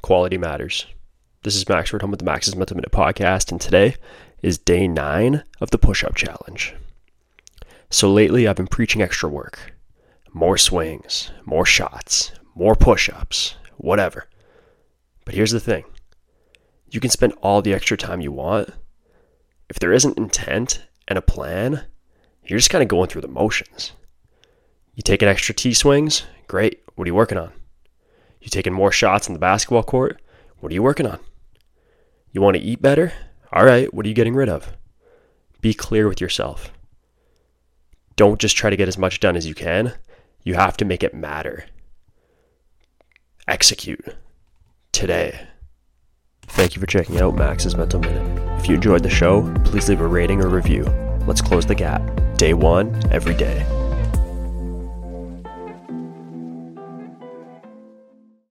Quality matters. This is Max Wordham with the Max's Mental Minute podcast, and today is day 9 of the push-up challenge. So lately I've been preaching extra work. More swings, more shots, more push-ups, whatever. But here's the thing. You can spend all the extra time you want. If there isn't intent and a plan, you're just kind of going through the motions. You taking extra T-swings? Great. What are you working on? You taking more shots in the basketball court? What are you working on? You want to eat better? All right, what are you getting rid of? Be clear with yourself. Don't just try to get as much done as you can. You have to make it matter. Execute. Today. Thank you for checking out Max's Mental Minute. If you enjoyed the show, please leave a rating or review. Let's close the gap. Day 1, every day.